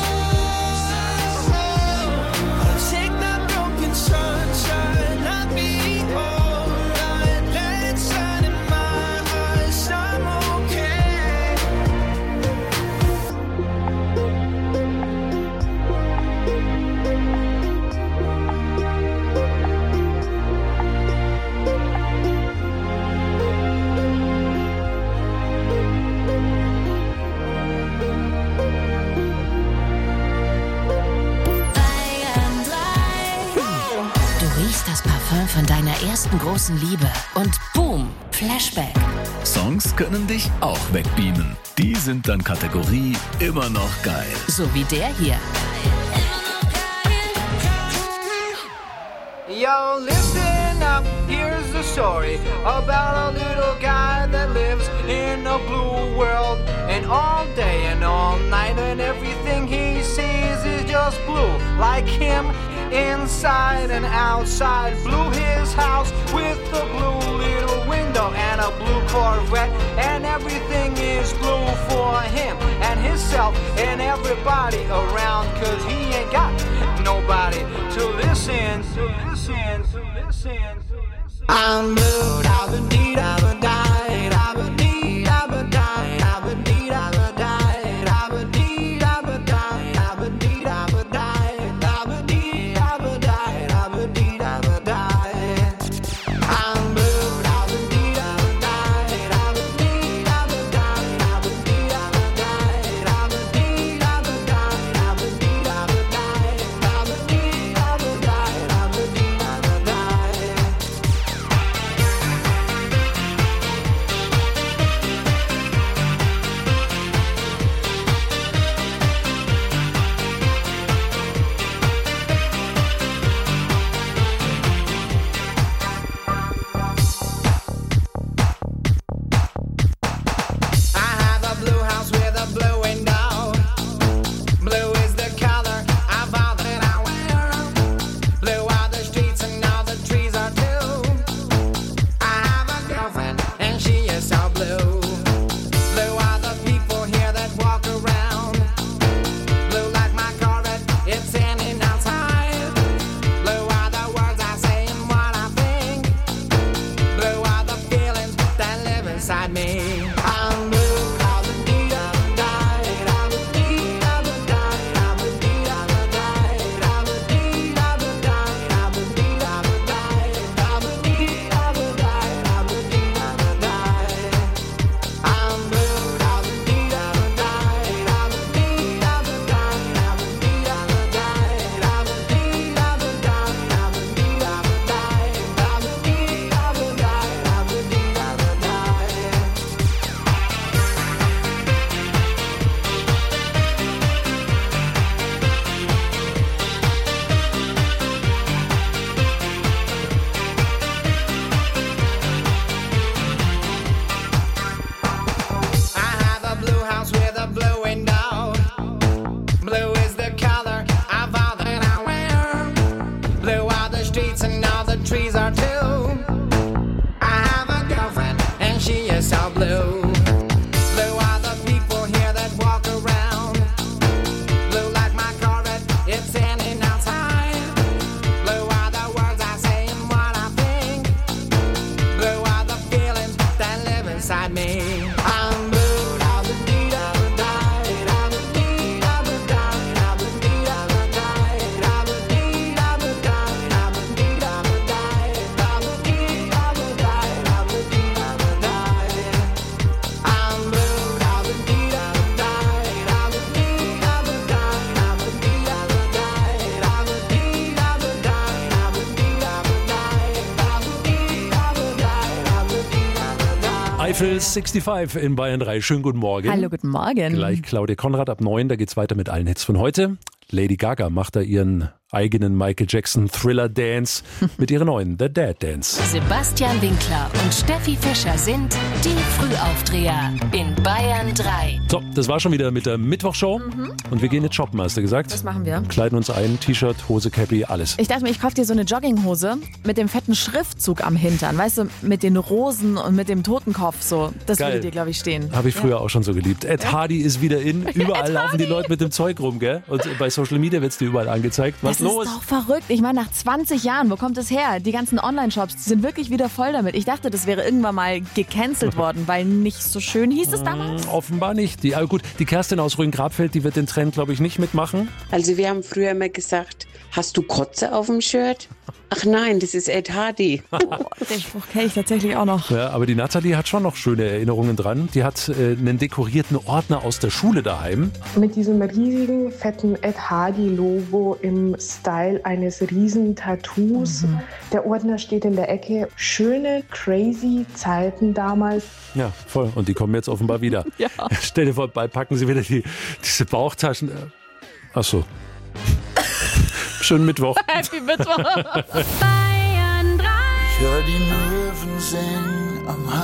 I'll take that broken sunshine, I'll be alright. Let it shine in my eyes, I'm okay. Das Parfum von deiner ersten großen Liebe und boom, Flashback. Songs können dich auch wegbeamen. Die sind dann Kategorie immer noch geil. So wie der hier. Yo, listen up, here's the story about a little guy that lives in a blue world. And all day and all night and everything he sees is just blue. Like him, inside and outside. Blew his house with a blue little window and a blue Corvette. And everything is blue for him and himself and everybody around. Cause he ain't got nobody to listen, to listen, to listen, to listen. I'm blue, I've been deed, I've been died, I've been deed, I've been died, I've been deed, I've been died, I've been deed, I've been died, I've been deed, I've been died, I've been deed, I've been died, I've been deed, I've been died. I'm blue, I've been deed, I've been died, I've been deed, I've been died, I've been deed, I've been died, I've been deed, I've been died, I've been deed, I've been died, I've been deed, I've been died, I've been deed, I've been died. beside me. I'm blue, da ba dee da ba die, da ba dee da ba die, da ba dee da ba die, da ba dee da ba die, da ba dee da ba die, da ba dee da ba die, da ba dee da ba die. I'm blue, da ba dee da ba die, da ba dee da ba die, da ba dee da ba die, da ba dee da ba die, da ba dee da ba die, da ba dee da ba die, da ba dee da ba die. Eifel fünfundsechzig in Bayern drei. Schönen guten Morgen. Hallo, guten Morgen. Gleich Claudia Konrad ab neun, da geht's weiter mit allen Hits von heute. Lady Gaga macht da ihren eigenen Michael Jackson Thriller Dance mit ihrer neuen The Dad Dance. Sebastian Winkler und Steffi Fischer sind die Frühaufdreher in Bayern drei. So, das war schon wieder mit der Mittwochshow. Mhm. Und wir gehen jetzt shoppen, hast du gesagt? Das machen wir. Kleiden uns ein, T-Shirt, Hose, Cappy, alles. Ich dachte mir, ich kaufe dir so eine Jogginghose mit dem fetten Schriftzug am Hintern. Weißt du, mit den Rosen und mit dem Totenkopf so. Das Geil. würde dir, glaube ich, stehen. Habe ich früher ja. auch schon so geliebt. Ed Hardy ist wieder in. Überall laufen die Leute mit dem Zeug rum, gell? Und bei Social Media wird es dir überall angezeigt. Was das los? ist doch verrückt. Ich meine, nach zwanzig Jahren, wo kommt es her? Die ganzen Online-Shops, die sind wirklich wieder voll damit. Ich dachte, das wäre irgendwann mal gecancelt worden, weil nicht so schön hieß es damals. Offenbar nicht. Die, gut, die Kerstin aus Rhön-Grabfeld, die wird den Trend, glaube ich, nicht mitmachen. Also wir haben früher immer gesagt, hast du Kotze auf dem Shirt? Ach nein, das ist Ed Hardy. Oh, den Spruch kenne ich tatsächlich auch noch. Ja, aber die Nathalie hat schon noch schöne Erinnerungen dran. Die hat äh, einen dekorierten Ordner aus der Schule daheim. Mit diesem riesigen, fetten Ed Hardy-Logo im Style eines riesen Tattoos. Mhm. Der Ordner steht in der Ecke. Schöne, crazy Zeiten damals. Ja, voll. Und die kommen jetzt offenbar wieder. Ja. Stell dir vor, bald packen sie wieder die, diese Bauchtaschen. Ach so. Schönen Mittwoch. Happy Mittwoch. Bayern drei. Ich hör die Möwen singen am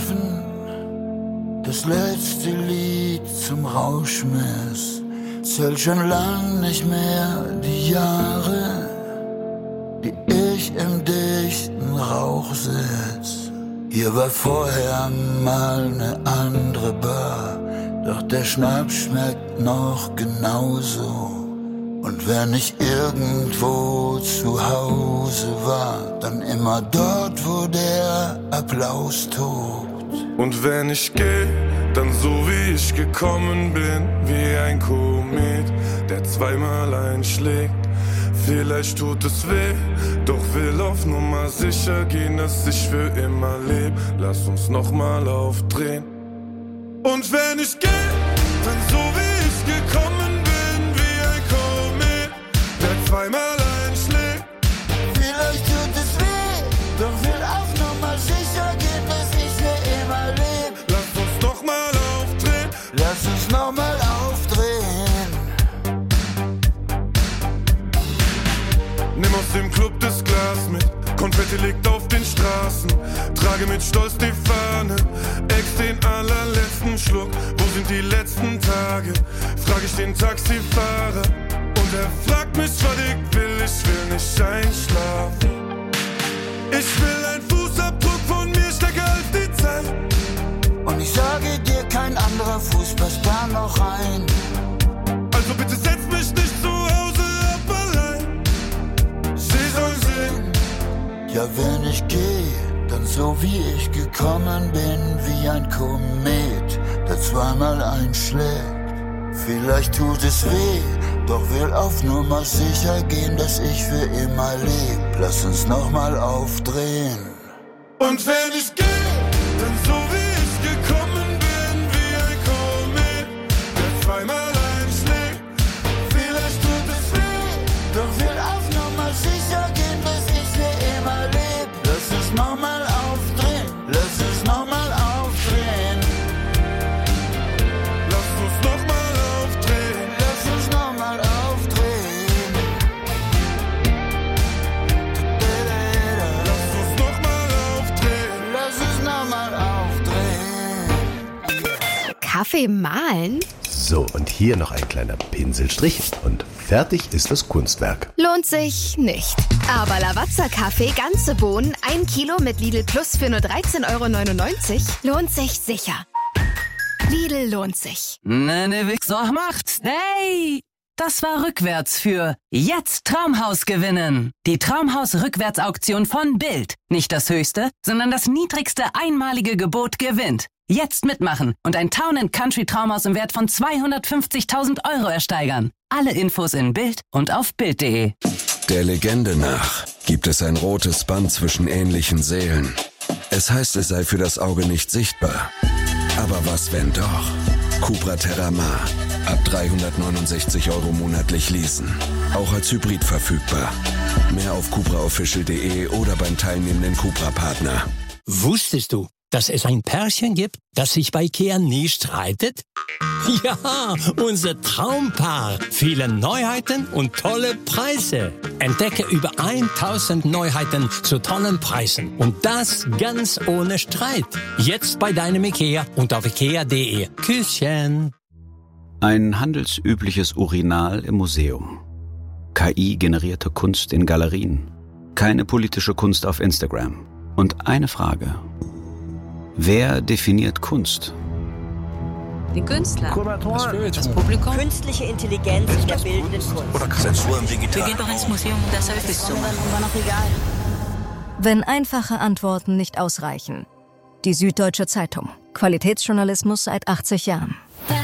Hafen. Das letzte Lied zum Rauschmiss. Zählt schon lang nicht mehr die Jahre, die ich im dichten Rauch sitz. Hier war vorher mal ne andere Bar, doch der Schnaps schmeckt noch genauso. Und wenn ich irgendwo zu Hause war, dann immer dort, wo der Applaus tobt. Und wenn ich geh, dann so wie ich gekommen bin, wie ein Komet, der zweimal einschlägt. Vielleicht tut es weh, doch will auf Nummer sicher gehen, dass ich für immer leb. Lass uns nochmal aufdrehen. Und wenn ich geh, dann so wie ich gekommen bin, wie ein Komet, der zweimal einschlägt. Vielleicht tut es weh, doch will auf Nummer sicher gehen, dass ich für immer leb. Lass uns nochmal aufdrehen. Lass uns nochmal aufdrehen. Nimm aus dem Club das Glas mit, Konfetti liegt auf den Straßen. Trage mit Stolz die Fahne, ex den allerletzten Schluck. Wo sind die letzten Tage? Frag ich den Taxifahrer. Und er fragt mich, was ich will, ich will nicht einschlafen. Ich will ein Fußabdruck von mir, stecke als die Zeit. Und ich sage dir, kein anderer Fuß passt da noch rein. Also bitte setz mich nicht zu Hause ab allein. Sie soll sehen. Ja, wenn ich geh, dann so wie ich gekommen bin, wie ein Komet, der zweimal einschlägt. Vielleicht tut es weh, doch will auf Nummer sicher gehen, dass ich für immer leb. Lass uns nochmal aufdrehen. Und wenn ich geh, dann so wie ich gekommen bin, wie ein Komet, der zweimal einschlägt. Vielleicht tut es weh, doch will auf Nummer sicher gehen, dass ich für immer leb. Lass uns nochmal aufdrehen, lass uns nochmal aufdrehen. Lass uns nochmal aufdrehen. Lass uns nochmal aufdrehen. Lass uns nochmal aufdrehen. Lass uns nochmal aufdrehen. Kaffee mahlen? So, und hier noch ein kleiner Pinselstrich und fertig ist das Kunstwerk. Lohnt sich nicht. Aber Lavazza-Kaffee, ganze Bohnen, ein Kilo mit Lidl Plus für nur dreizehn Euro neunundneunzig, lohnt sich sicher. Lidl lohnt sich. Ne, ne, Wichser macht. Hey! Das war rückwärts für Jetzt Traumhaus gewinnen. Die Traumhaus-Rückwärtsauktion von Bild. Nicht das höchste, sondern das niedrigste einmalige Gebot gewinnt. Jetzt mitmachen und ein Town and Country Traumhaus im Wert von zweihundertfünfzigtausend Euro ersteigern. Alle Infos in Bild und auf Bild punkt de. Der Legende nach gibt es ein rotes Band zwischen ähnlichen Seelen. Es heißt, es sei für das Auge nicht sichtbar. Aber was, wenn doch? Cupra Terramar. Ab dreihundertneunundsechzig Euro monatlich leasen. Auch als Hybrid verfügbar. Mehr auf cupra official punkt de oder beim teilnehmenden Cupra-Partner. Wusstest du, dass es ein Pärchen gibt, das sich bei Ikea nie streitet? Ja, unser Traumpaar. Viele Neuheiten und tolle Preise. Entdecke über tausend Neuheiten zu tollen Preisen. Und das ganz ohne Streit. Jetzt bei deinem Ikea und auf ikea punkt de. Küsschen. Ein handelsübliches Urinal im Museum. K I-generierte Kunst in Galerien. Keine politische Kunst auf Instagram. Und eine Frage. Wer definiert Kunst? Den Künstler, das Publikum, künstliche Intelligenz in der bildenden Kunst. Oder Zensur im Digital. Wir gehen doch ins Museum, um das Selfies zu machen. War noch egal. Wenn einfache Antworten nicht ausreichen. Die Süddeutsche Zeitung. Qualitätsjournalismus seit achtzig Jahren.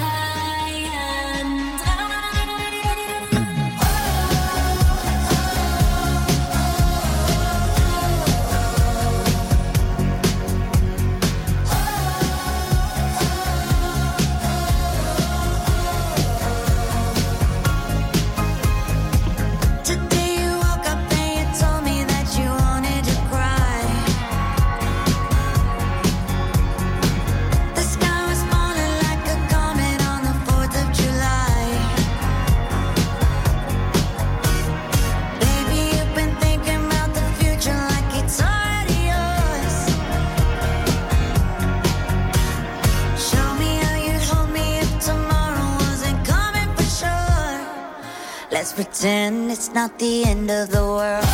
Let's pretend it's not the end of the world.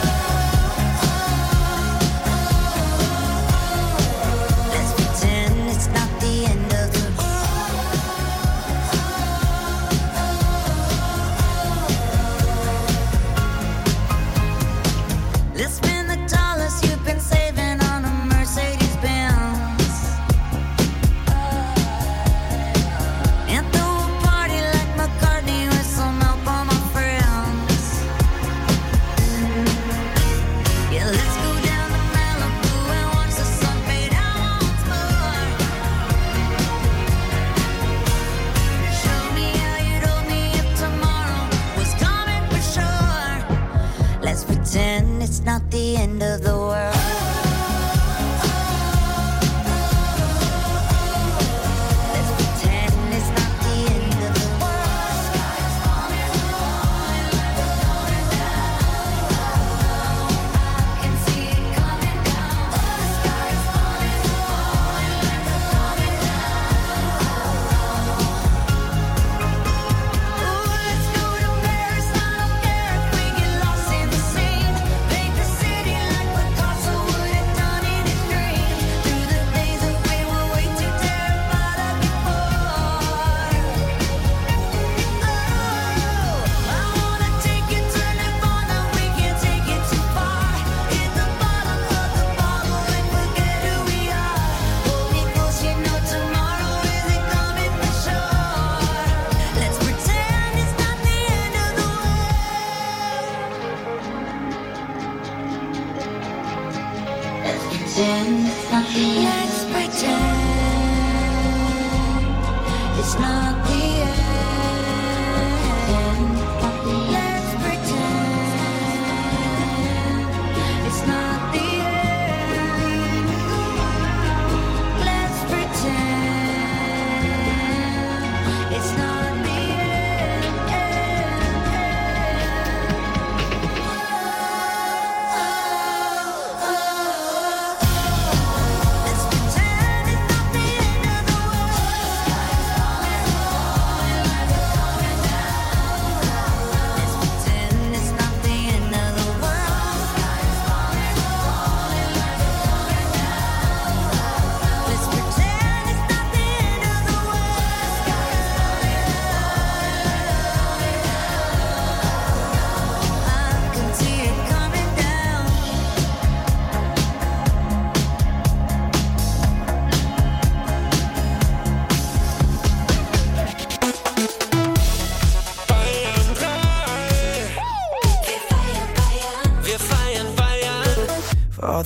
Let's pretend it's not the end of the world. Let's spend the dollars you've been saving on a Mercedes Benz. And throw a party like McCartney with some help on my friends. Yeah, let's go down to Malibu and watch the sun fade out once more. Show me how you'd hold me if tomorrow was coming for sure. Let's pretend it's not the end of the world. Let's pretend it's not the end of the world. I can see it coming down. The sky is falling, falling like a domino. Ooh, let's go to Paris. I don't care if we get lost in the scene. Paint the city like Picasso would have done in his dream. Through the days that we were way too terrified of before. Oh, I wanna take you to Nirvana. We can't take it too far. Hit the bottom of the bottle and forget who we are. Hold me close, you know tomorrow isn't coming for sure. Let's pretend it's not the end of the Let's pretend it's not the end. Let's pretend it's not the end. Let's pretend it's not the end. Let's pretend it's not the end.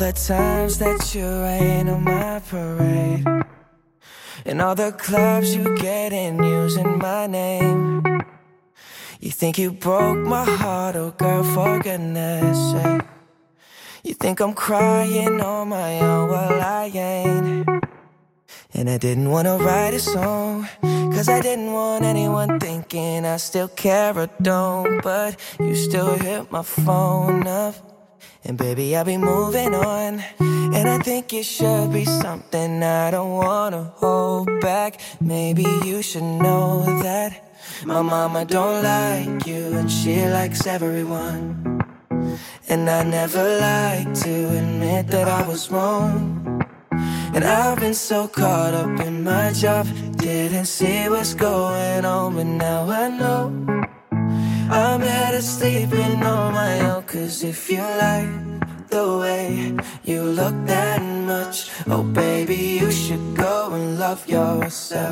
the times that you rain on my parade, and all the clubs you get in using my name. You think you broke my heart, oh girl, for goodness sake. You think I'm crying on my own, well I ain't. And I didn't wanna write a song, cause I didn't want anyone thinking I still care or don't. But you still hit my phone up, and baby I'll be moving on. And I think it should be something I don't wanna hold back. Maybe you should know that my mama don't like you, and she likes everyone. And I never like to admit that I was wrong. And I've been so caught up in my job, didn't see what's going on, but now I know I'm better sleeping on my own. Cause if you like the way you look that much, oh baby, you should go and love yourself.